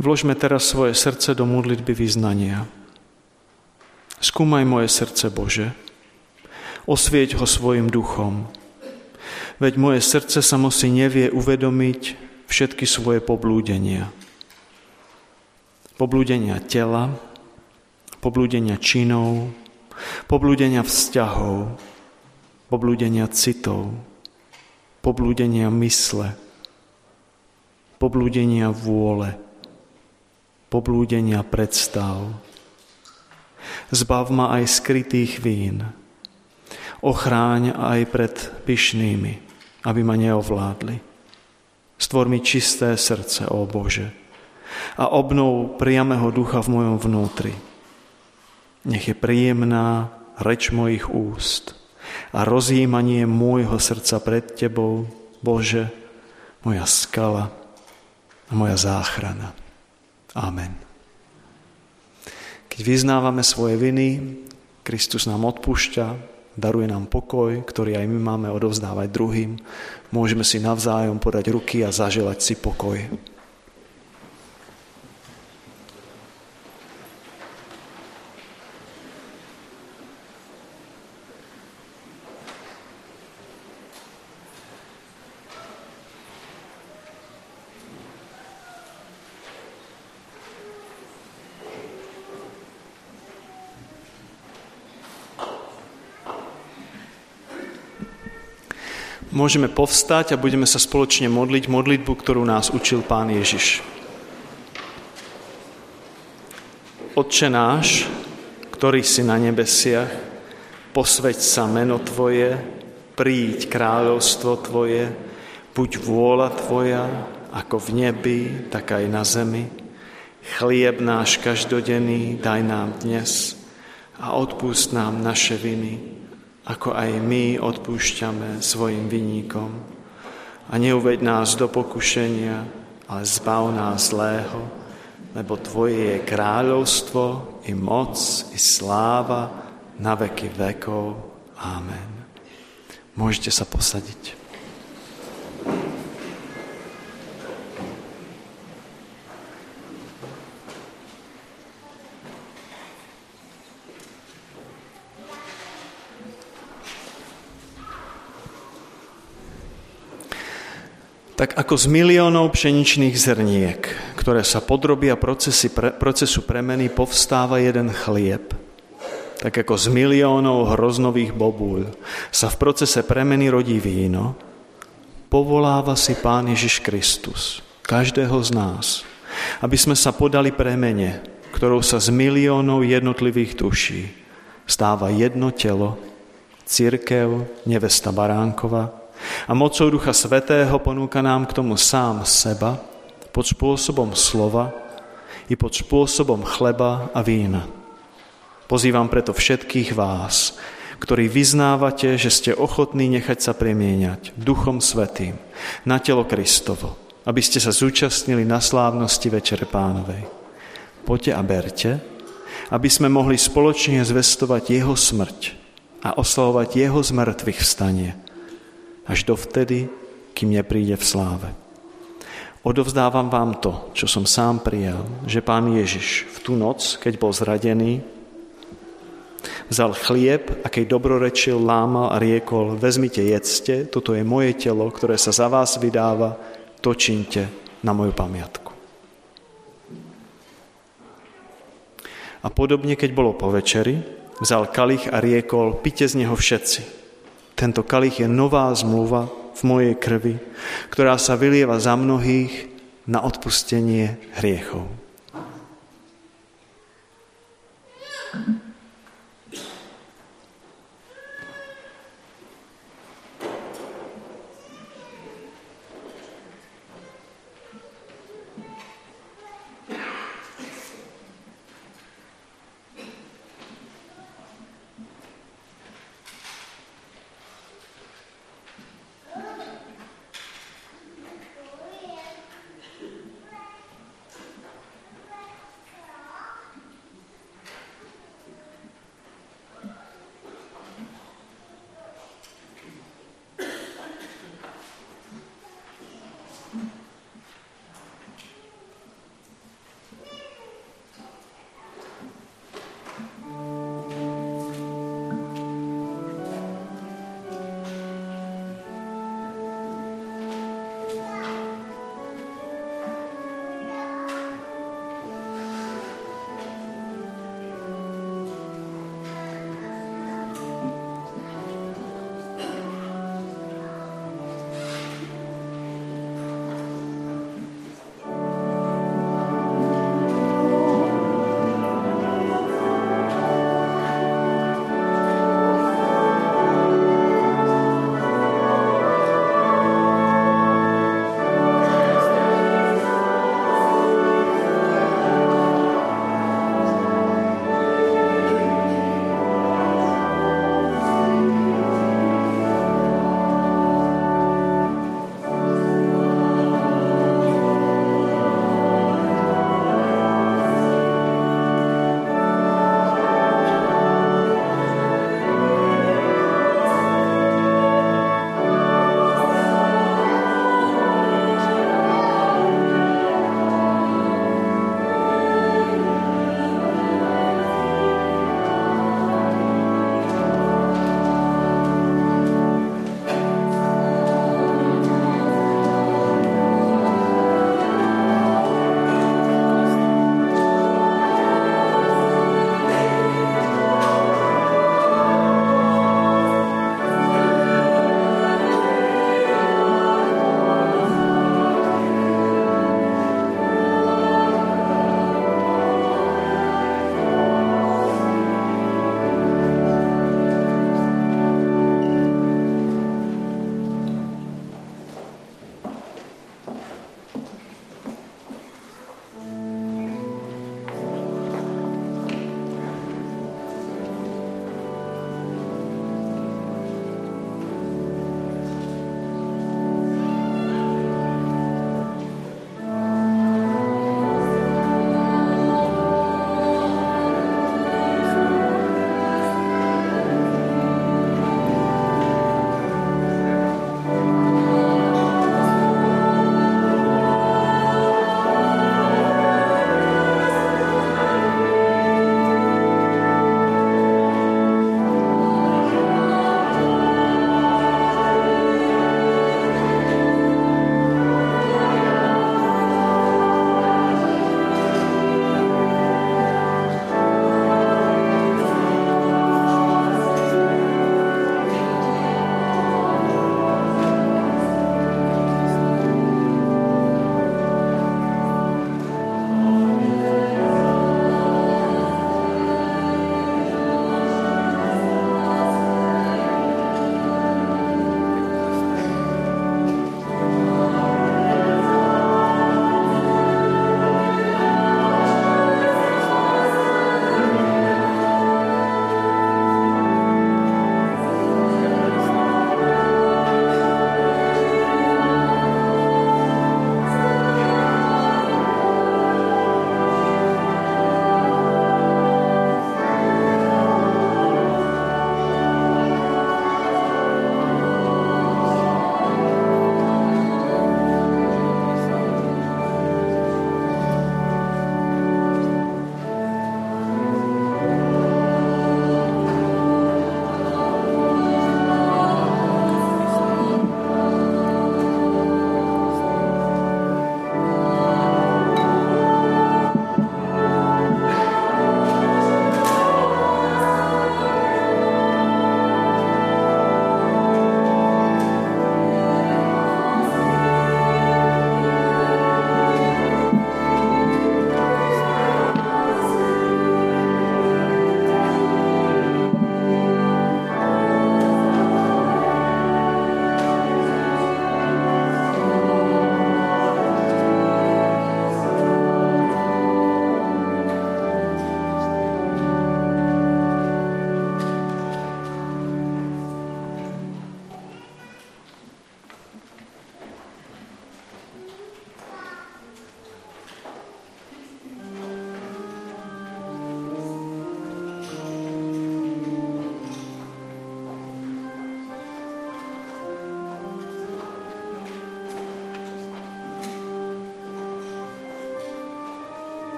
Vložme teraz svoje srdce do modlitby vyznania. Skúmaj moje srdce, Bože. Osvieť ho svojim duchom. Veď moje srdce samo si nevie uvedomiť všetky svoje poblúdenia. Poblúdenia tela, poblúdenia činov, poblúdenia vzťahov, poblúdenia citov, poblúdenia mysle, poblúdenia vôle, poblúdenia predstav. Zbav ma aj skrytých vín. Ochráň aj pred pyšnými, aby ma neovládli. Stvor mi čisté srdce, ó Bože, a obnov priameho ducha v mojom vnútri. Nech je príjemná reč mojich úst a rozjímanie môjho srdca pred Tebou, Bože, moja skala a moja záchrana. Amen. Keď vyznávame svoje viny, Kristus nám odpúšťa, daruje nám pokoj, ktorý aj my máme odovzdávať druhým. Môžeme si navzájom podať ruky a zaželať si pokoj. Môžeme povstať a budeme sa spoločne modliť modlitbu, ktorú nás učil Pán Ježiš. Otče náš, ktorý si na nebesiach, posväť sa meno Tvoje, príď kráľovstvo Tvoje, buď vôľa Tvoja, ako v nebi, tak aj na zemi. Chlieb náš každodenný daj nám dnes a odpúsť nám naše viny, ako aj my odpúšťame svojim vinníkom. A neuveď nás do pokušenia, ale zbav nás zlého, lebo Tvoje je kráľovstvo, i moc, i sláva, na veky vekov. Amen. Môžete sa posadiť. Tak ako z miliónov pšeničných zrniek, ktoré sa podrobia procesi, pre, procesu premeny, povstáva jeden chlieb. Tak ako z miliónov hroznových bobúľ sa v procese premeny rodí víno, povoláva si Pán Ježiš Kristus každého z nás, aby sme sa podali premene, ktorou sa z miliónov jednotlivých duší stáva jedno telo, cirkev, nevesta Baránkova, a mocou Ducha Svätého ponúka nám k tomu sám seba pod spôsobom slova i pod spôsobom chleba a vína. Pozývam preto všetkých vás, ktorí vyznávate, že ste ochotní nechať sa premieňať Duchom Svätým na telo Kristovo, aby ste sa zúčastnili na slávnosti Večere Pánovej. Poďte a berte, aby sme mohli spoločne zvestovať jeho smrť a oslavovať jeho zmrtvých vstanie, až dovtedy, kým nepríde v sláve. Odovzdávam vám to, čo som sám prijal, že Pán Ježiš v tú noc, keď bol zradený, vzal chlieb a keď dobrorečil, lámal a riekol: vezmite, jedzte, toto je moje telo, ktoré sa za vás vydáva, to čiňte na moju pamiatku. A podobne, keď bolo po večeri, vzal kalich a riekol: pite z neho všetci. Tento kalich je nová zmluva v mojej krvi, ktorá sa vylieva za mnohých na odpustenie hriechov.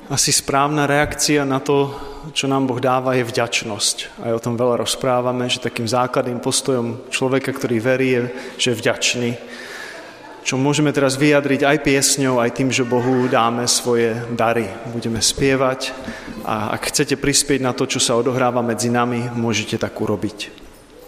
asi správna reakcia na to, čo nám Boh dáva, je vďačnosť. Aj o tom veľa rozprávame, že takým základným postojom človeka, ktorý verí, je, že je vďačný. Čo môžeme teraz vyjadriť aj piesňou, aj tým, že Bohu dáme svoje dary. Budeme spievať a ak chcete prispieť na to, čo sa odohráva medzi nami, môžete tak urobiť.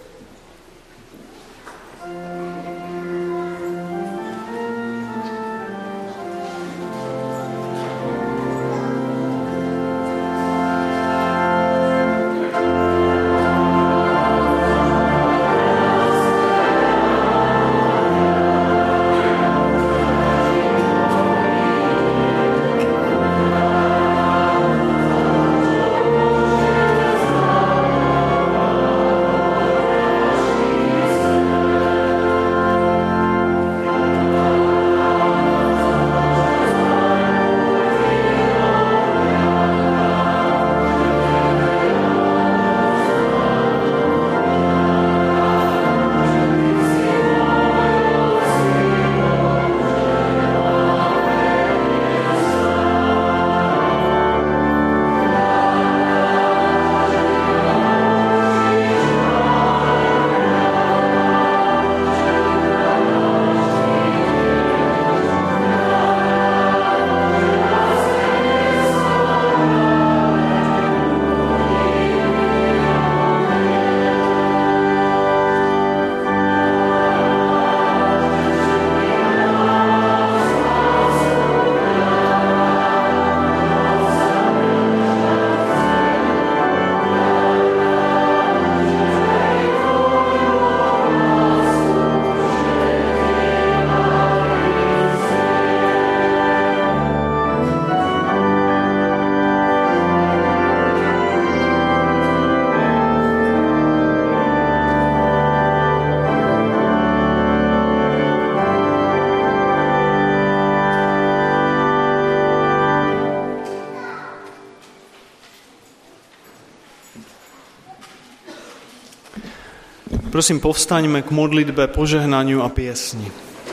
Prosím, povstaňme k modlitbe, požehnaniu a piesni.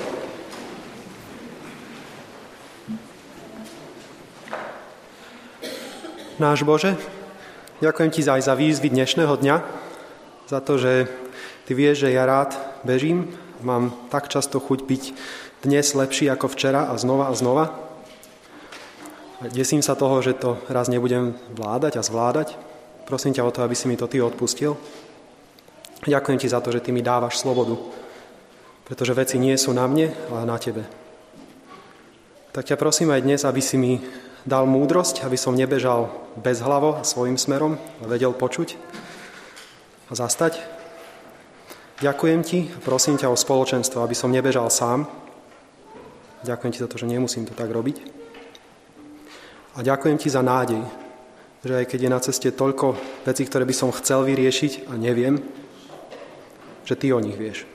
Náš Bože, ďakujem Ti aj za výzvy dnešného dňa, za to, že Ty vieš, že ja rád bežím, mám tak často chuť byť dnes lepší ako včera a znova a znova. Desím sa toho, že to raz nebudem vládať a zvládať. Prosím ťa o to, aby si mi to Ty odpustil. Ďakujem Ti za to, že Ty mi dávaš slobodu, pretože veci nie sú na mne, ale na Tebe. Tak ťa prosím aj dnes, aby si mi dal múdrosť, aby som nebežal bezhlavo a svojím smerom, ale vedel počuť a zastať. Ďakujem Ti a prosím ťa o spoločenstvo, aby som nebežal sám. Ďakujem Ti za to, že nemusím to tak robiť. A ďakujem Ti za nádej, že aj keď je na ceste toľko vecí, ktoré by som chcel vyriešiť a neviem, že Ty o nich vieš.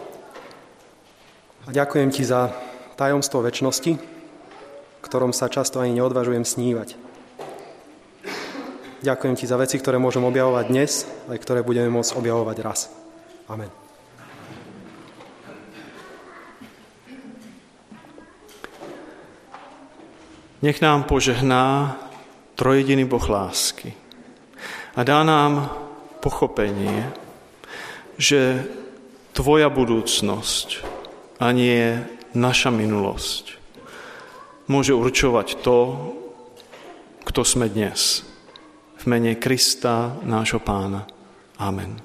A ďakujem Ti za tajomstvo večnosti, ktorom sa často ani neodvažujem snívať. Ďakujem Ti za veci, ktoré môžem objavovať dnes, aj ktoré budeme môcť objavovať raz. Amen. Nech nám požehná trojjediný Boh lásky a dá nám pochopenie, že Tvoja budúcnosť a nie naša minulosť môže určovať to, kto sme dnes. V mene Krista, nášho Pána. Amen.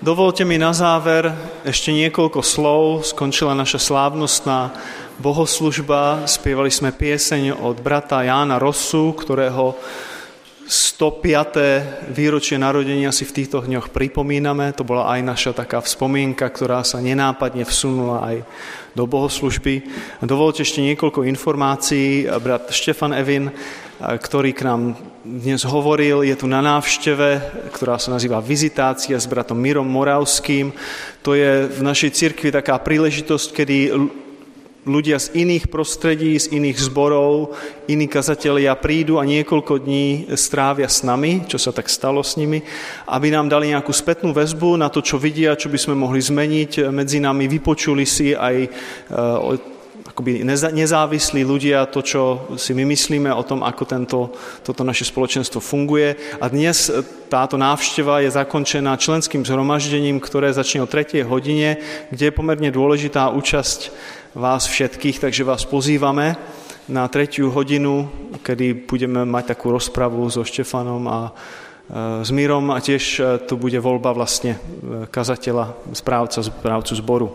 Dovolte mi na záver ešte niekoľko slov. Skončila naša slávnostná bohoslužba. Spievali sme pieseň od brata Jána Rossu, ktorého stopiate výročie narodenia si v týchto dňoch pripomíname. To bola aj naša taká vzpomienka, ktorá sa nenápadne vsunula aj do bohoslužby. Dovolte ešte niekoľko informácií. Brat Štefan Evin, ktorý k nám dnes hovoril, je tu na návšteve, ktorá sa nazýva Vizitácia s bratom Mirom Moravským. To je v našej cirkvi taká príležitosť, kedy ľudia z iných prostredí, z iných zborov, iní kazatelia prídu a niekoľko dní strávia s nami, čo sa tak stalo s nimi, aby nám dali nejakú spätnú väzbu na to, čo vidia, čo by sme mohli zmeniť medzi nami. Vypočuli si aj uh, akoby nezávislí ľudia to, čo si my myslíme o tom, ako tento, toto naše spoločenstvo funguje. A dnes táto návšteva je zakončená členským zhromaždením, ktoré začne o tretej hodine, kde je pomerne dôležitá účasť vás všetkých, takže vás pozývame na tretiu hodinu, kedy budeme mať takú rozpravu so Štefanom a e, s Mírom a tiež tu bude voľba vlastne kazateľa, správca, správcu zboru.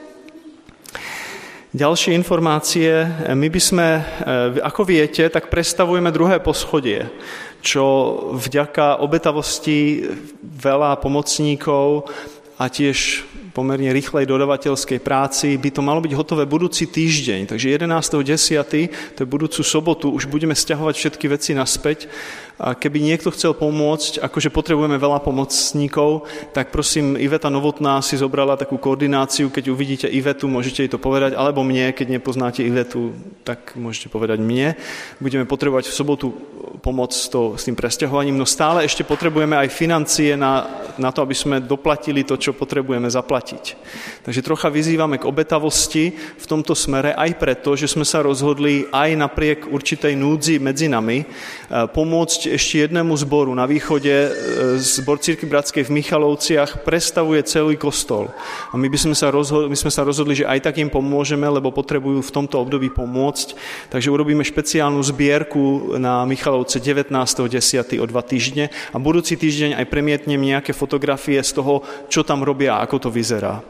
Ďalšie informácie. My by sme, ako viete, tak prestavujeme druhé poschodie, čo vďaka obetavosti veľa pomocníkov a tiež pomerne rýchlej dodavateľskej práci by to malo byť hotové budúci týždeň. Takže jedenásteho desiateho to je budúcu sobotu, už budeme sťahovať všetky veci naspäť. A keby niekto chcel pomôcť, akože potrebujeme veľa pomocníkov, tak prosím, Iveta Novotná si zobrala takú koordináciu, keď uvidíte Ivetu, môžete jej to povedať, alebo mne, keď nepoznáte Ivetu, tak môžete povedať mne. Budeme potrebovať v sobotu pomoc s, to, s tým presťahovaním, no stále ešte potrebujeme aj financie na, na to, aby sme doplatili to, čo potrebujeme zaplatiť. Takže trocha vyzývame k obetavosti v tomto smere aj preto, že sme sa rozhodli aj napriek určitej núdzi medzi nami pomôcť ešte jednému zboru na východe. Zbor Cirkvi Bratskej v Michalovciach prestavuje celý kostol. A my, by sme sa rozhodli, my sme sa rozhodli, že aj tak im pomôžeme, lebo potrebujú v tomto období pomôcť. Takže urobíme špeciálnu zbierku na Michalovce devätnásteho desiateho o dva týždne a budúci týždeň aj premietnem nejaké fotografie z toho, čo tam robia a ako to vyzerá.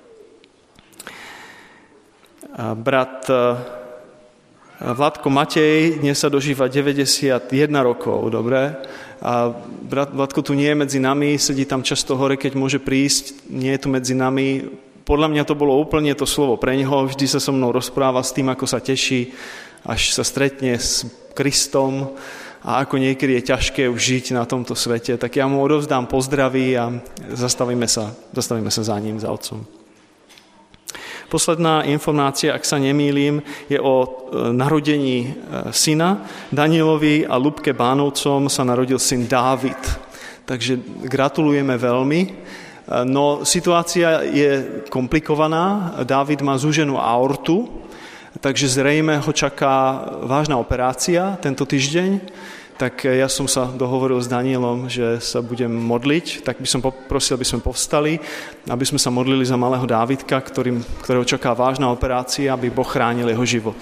A brat Vladko Matej dnes sa dožíva deväťdesiatjeden rokov, dobre? A brat Vladko tu nie je medzi nami, sedí tam často hore, keď môže prísť, nie je tu medzi nami. Podľa mňa to bolo úplne to slovo pre neho, vždy sa so mnou rozpráva s tým, ako sa teší, až sa stretne s Kristom a ako niekedy je ťažké už žiť na tomto svete, tak ja mu odovzdám pozdraví a zastavíme sa, zastavíme sa za ním, za otcom. Posledná informácia, ak sa nemýlim, je o narodení syna. Danielovi a Ľubke Bánovcom sa narodil syn Dávid. Takže gratulujeme veľmi. No situácia je komplikovaná. Dávid má zúženú aortu, takže zrejme ho čaká vážna operácia tento týždeň. Tak ja som sa dohovoril s Danielom, že sa budem modliť, tak by som poprosil, aby sme povstali, aby sme sa modlili za malého Dávidka, ktorým, ktorého čaká vážna operácia, aby Boh chránil jeho život.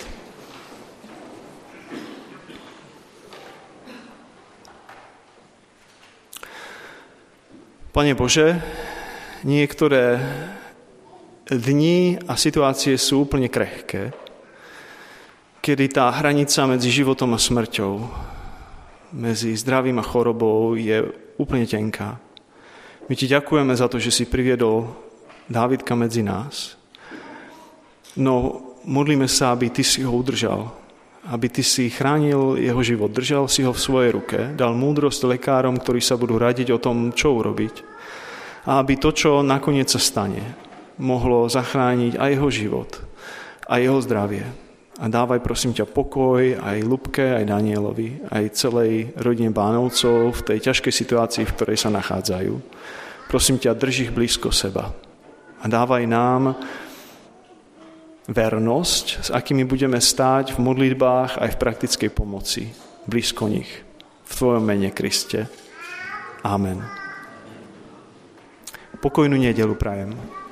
Pane Bože, niektoré dni a situácie sú úplne krehké, kedy tá hranica medzi životom a smrťou, medzi zdravím a chorobou je úplne tenká. My ti ďakujeme za to, že si priviedol Dávidka medzi nás. No modlíme sa, aby ty si ho udržal, aby ty si chránil jeho život, držal si ho v svojej ruke, dal múdrosť lekárom, ktorí sa budú radiť o tom, čo urobiť. A aby to, čo nakoniec sa stane, mohlo zachrániť aj jeho život, aj jeho zdravie. A dávaj, prosím ťa, pokoj aj Ľubke, aj Danielovi, aj celej rodine Bánovcov v tej ťažkej situácii, v ktorej sa nachádzajú. Prosím ťa, drž ich blízko seba. A dávaj nám vernosť, s akými budeme stáť v modlitbách aj v praktickej pomoci. Blízko nich. V tvojom mene, Kriste. Amen. Pokojnú nedeľu prajem.